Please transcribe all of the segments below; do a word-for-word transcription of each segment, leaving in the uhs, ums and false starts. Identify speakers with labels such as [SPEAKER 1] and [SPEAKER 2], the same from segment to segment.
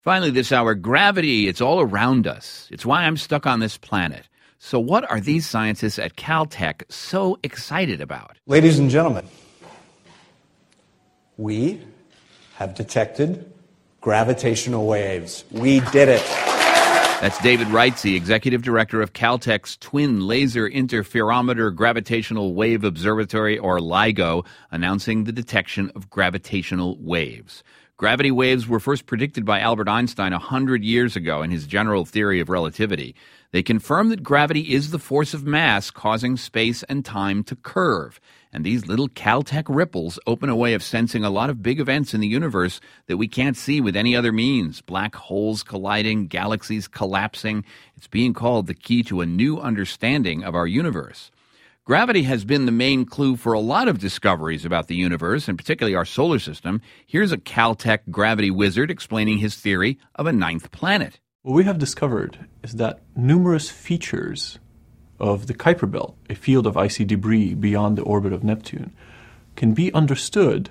[SPEAKER 1] Finally this hour, gravity, it's all around us. It's why I'm stuck on this planet. So what are these scientists at Caltech so excited about?
[SPEAKER 2] Ladies and gentlemen, we have detected gravitational waves. We did it.
[SPEAKER 1] That's David Reitze, Executive Director of Caltech's Twin Laser Interferometer Gravitational Wave Observatory, or LIGO, announcing the detection of gravitational waves. Gravity waves were first predicted by Albert Einstein one hundred years ago in his general theory of relativity. They confirm that gravity is the force of mass causing space and time to curve. And these little Caltech ripples open a way of sensing a lot of big events in the universe that we can't see with any other means. Black holes colliding, galaxies collapsing. It's being called the key to a new understanding of our universe. Gravity has been the main clue for a lot of discoveries about the universe, and particularly our solar system. Here's a Caltech gravity wizard explaining his theory of a ninth planet.
[SPEAKER 3] What we have discovered is that numerous features of the Kuiper Belt, a field of icy debris beyond the orbit of Neptune, can be understood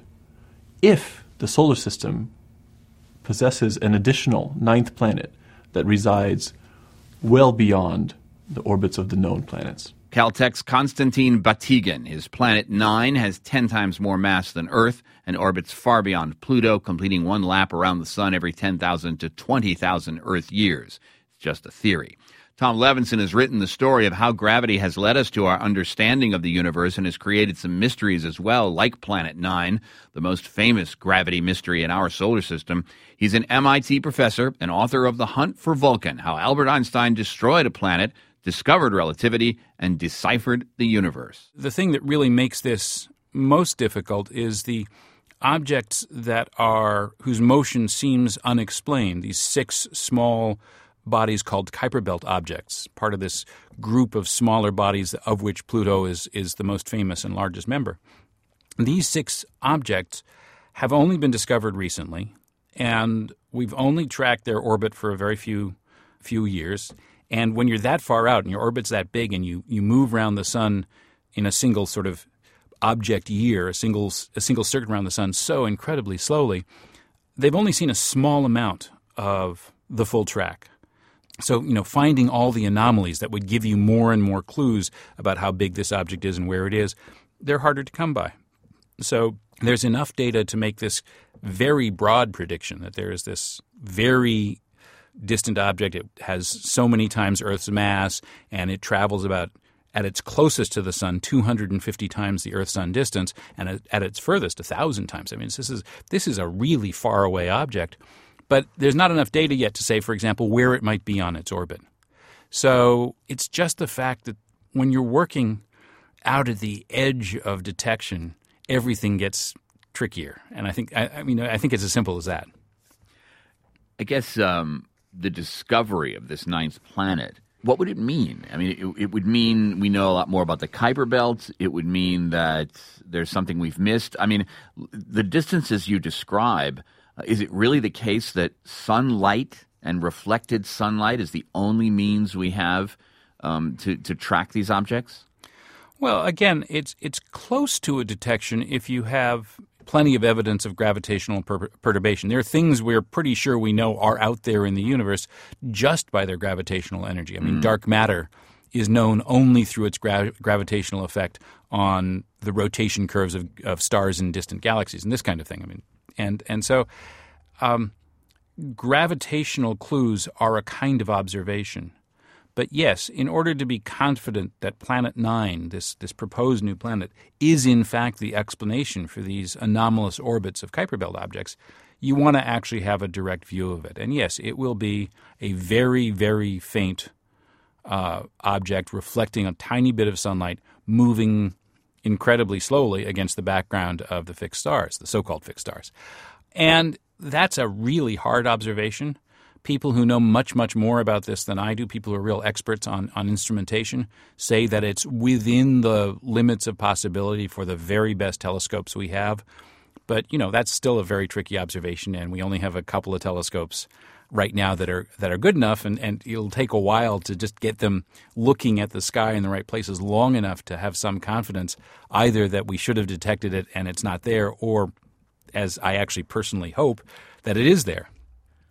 [SPEAKER 3] if the solar system possesses an additional ninth planet that resides well beyond the orbits of the known planets.
[SPEAKER 1] Caltech's Konstantin Batygin. His planet nine has ten times more mass than Earth and orbits far beyond Pluto, completing one lap around the Sun every ten thousand to twenty thousand Earth years. It's just a theory. Tom Levinson has written the story of how gravity has led us to our understanding of the universe and has created some mysteries as well, like Planet nine, the most famous gravity mystery in our solar system. He's an M I T professor and author of The Hunt for Vulcan, How Albert Einstein Destroyed a Planet, Discovered Relativity, and Deciphered the Universe.
[SPEAKER 4] The thing that really makes this most difficult is the objects that are whose motion seems unexplained, these six small bodies called Kuiper Belt objects, part of this group of smaller bodies of which Pluto is, is the most famous and largest member. These six objects have only been discovered recently, and we've only tracked their orbit for a very few few years. And when you're that far out and your orbit's that big and you, you move around the sun in a single sort of object year, a single a single circuit around the sun so incredibly slowly, they've only seen a small amount of the full track. So, you know, finding all the anomalies that would give you more and more clues about how big this object is and where it is, they're harder to come by. So there's enough data to make this very broad prediction that there is this very distant object. It has so many times Earth's mass, and it travels about, at its closest to the sun, two hundred fifty times the Earth-Sun distance, and at its furthest, one thousand times. I mean, this is this is a really far-away object. But there's not enough data yet to say, for example, where it might be on its orbit. So it's just the fact that when you're working out at the edge of detection, everything gets trickier. And I think, I, I mean, I think it's as simple as that.
[SPEAKER 1] I guess um, the discovery of this ninth planet, what would it mean? I mean, it, it would mean we know a lot more about the Kuiper Belt. It would mean that there's something we've missed. I mean, the distances you describe, uh, is it really the case that sunlight and reflected sunlight is the only means we have um, to, to track these objects?
[SPEAKER 4] Well, again, it's it's close to a detection if you have plenty of evidence of gravitational per- perturbation. There are things we're pretty sure we know are out there in the universe just by their gravitational energy. I mean, mm. dark matter is known only through its gra- gravitational effect on the rotation curves of, of stars in distant galaxies and this kind of thing. I mean, and and so um, gravitational clues are a kind of observation. But yes, in order to be confident that Planet nine, this, this proposed new planet, is in fact the explanation for these anomalous orbits of Kuiper Belt objects, you want to actually have a direct view of it. And yes, it will be a very, very faint uh, object reflecting a tiny bit of sunlight moving incredibly slowly against the background of the fixed stars, the so-called fixed stars. And that's a really hard observation. People who know much, much more about this than I do, people who are real experts on, on instrumentation, say that it's within the limits of possibility for the very best telescopes we have. But, you know, that's still a very tricky observation, and we only have a couple of telescopes right now that are that are good enough, and, and it'll take a while to just get them looking at the sky in the right places long enough to have some confidence either that we should have detected it and it's not there, or, as I actually personally hope, that it is there.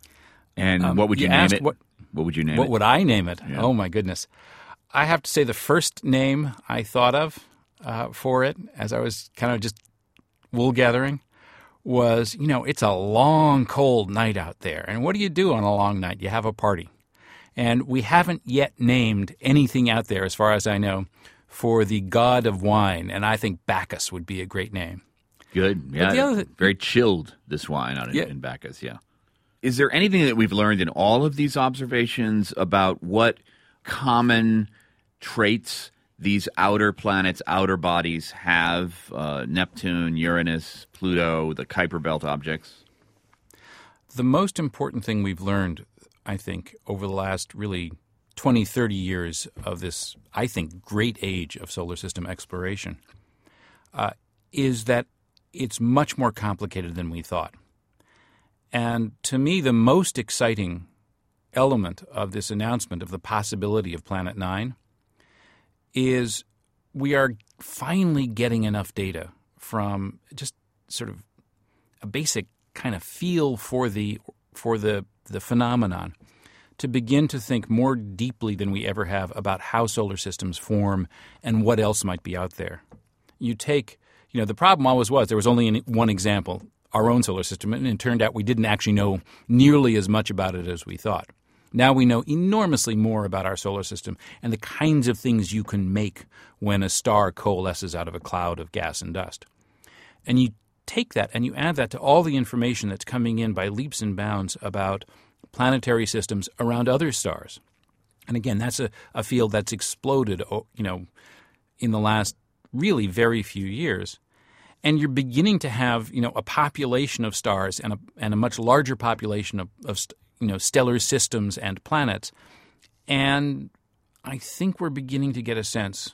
[SPEAKER 1] And
[SPEAKER 4] Um,
[SPEAKER 1] what would you,
[SPEAKER 4] you
[SPEAKER 1] name
[SPEAKER 4] asked
[SPEAKER 1] it?
[SPEAKER 4] What,
[SPEAKER 1] what would you name
[SPEAKER 4] what
[SPEAKER 1] it?
[SPEAKER 4] would I name it?
[SPEAKER 1] Yeah.
[SPEAKER 4] Oh, my goodness. I have to say the first name I thought of uh, for it as I was kind of just wool gathering was, you know, it's a long, cold night out there. And what do you do on a long night? You have a party. And we haven't yet named anything out there, as far as I know, for the god of wine. And I think Bacchus would be a great name.
[SPEAKER 1] Good. Yeah.
[SPEAKER 4] the other-
[SPEAKER 1] Very chilled, this wine out in,
[SPEAKER 4] Yeah.
[SPEAKER 1] in Bacchus, yeah. Is there anything that we've learned in all of these observations about what common traits these outer planets, outer bodies have? Uh, Neptune, Uranus, Pluto, the Kuiper Belt objects?
[SPEAKER 4] The most important thing we've learned, I think, over the last really twenty, thirty years of this, I think, great age of solar system exploration uh, is that it's much more complicated than we thought. And to me, the most exciting element of this announcement of the possibility of Planet Nine is we are finally getting enough data from just sort of a basic kind of feel for the for the the phenomenon to begin to think more deeply than we ever have about how solar systems form and what else might be out there. You take, you know, the problem always was there was only one example, our own solar system, and it turned out we didn't actually know nearly as much about it as we thought. Now we know enormously more about our solar system and the kinds of things you can make when a star coalesces out of a cloud of gas and dust. And you take that and you add that to all the information that's coming in by leaps and bounds about planetary systems around other stars. And again, that's a, a field that's exploded, you know, in the last really very few years. And you're beginning to have, you know, a population of stars and a and a much larger population of, of you know, stellar systems and planets. And I think we're beginning to get a sense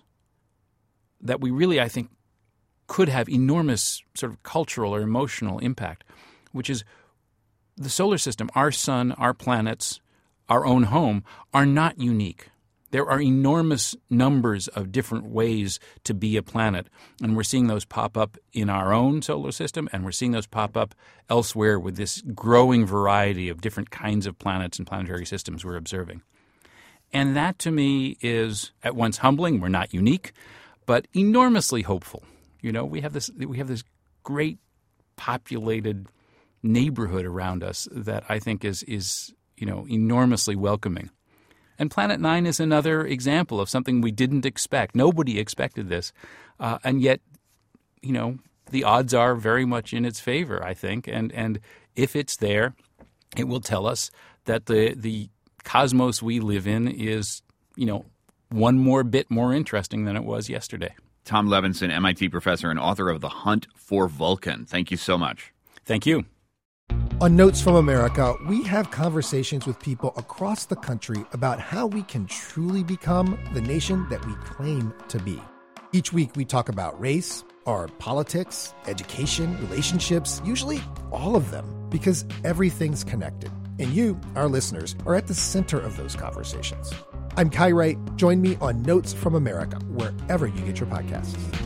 [SPEAKER 4] that we really, I think, could have enormous sort of cultural or emotional impact, which is the solar system, our sun, our planets, our own home, are not unique. There are enormous numbers of different ways to be a planet, and we're seeing those pop up in our own solar system, and we're seeing those pop up elsewhere with this growing variety of different kinds of planets and planetary systems we're observing. And that, to me, is at once humbling. We're not unique, but enormously hopeful. You know, we have this we have this great populated neighborhood around us that I think is is you know enormously welcoming. And Planet Nine is another example of something we didn't expect. Nobody expected this, uh, and yet, you know, the odds are very much in its favor, I think. And and if it's there, it will tell us that the the cosmos we live in is, you know, one more bit more interesting than it was yesterday.
[SPEAKER 1] Tom Levenson, M I T professor and author of The Hunt for Vulcan. Thank you so much.
[SPEAKER 4] Thank you.
[SPEAKER 5] On Notes from America, we have conversations with people across the country about how we can truly become the nation that we claim to be. Each week we talk about race, our politics, education, relationships, usually all of them, because everything's connected. And you, our listeners, are at the center of those conversations. I'm Kai Wright. Join me on Notes from America, wherever you get your podcasts.